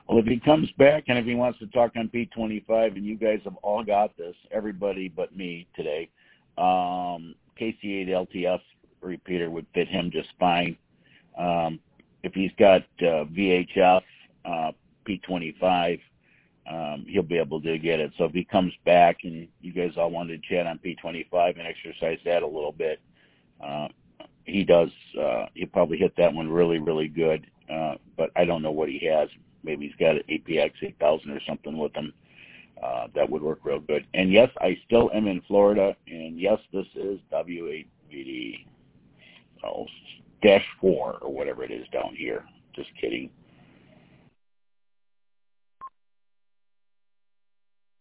Well, if he comes back and if he wants to talk on P25, and you guys have all got this, everybody but me today, KC8 LTF repeater would fit him just fine. If he's got VHF, P25, he'll be able to get it. So if he comes back and you guys all wanted to chat on P25 and exercise that a little bit, he does. He'll probably hit that one really, really good. But I don't know what he has. Maybe he's got an APX 8000 or something with him. That would work real good. And yes, I still am in Florida. And yes, this is W8VD -4 or whatever it is down here. Just kidding.